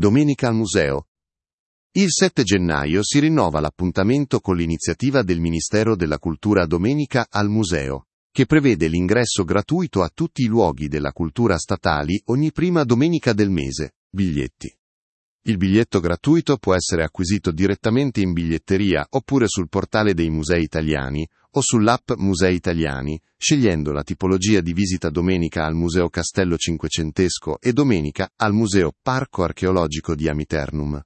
Domenica al museo. Il 7 gennaio si rinnova l'appuntamento con l'iniziativa del Ministero della Cultura Domenica al museo, che prevede l'ingresso gratuito a tutti i luoghi della cultura statali ogni prima domenica del mese. Biglietti. Il biglietto gratuito può essere acquisito direttamente in biglietteria oppure sul portale dei Musei Italiani o sull'app Musei Italiani, scegliendo la tipologia di visita domenica al Museo Castello Cinquecentesco e domenica al Museo Parco Archeologico di Amiternum.